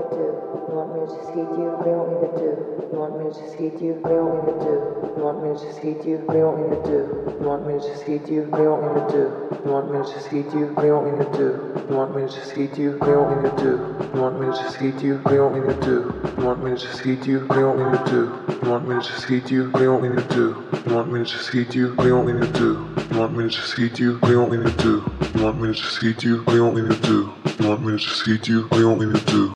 to do? You want me to just feed you? What do you want me to do? You want me to just feed you? What do you want me to do? You want me to just feed you? What do you want me to do? You want me to just feed you? What do you want me to do? You want me to just feed you? What do you want me to do? You want me to just feed you? What do you want me to do? You want me to just feed you? What do you want me to do? You want me to just feed you? What do you want me to do? You want me to just feed you? What do you want me to do? You want me to just feed you? What do you want me to do? You want me to just feed you? What do you want me to do? You want me to just feed you? What do you want me to do? You want me to just feed you? What do you want me to do?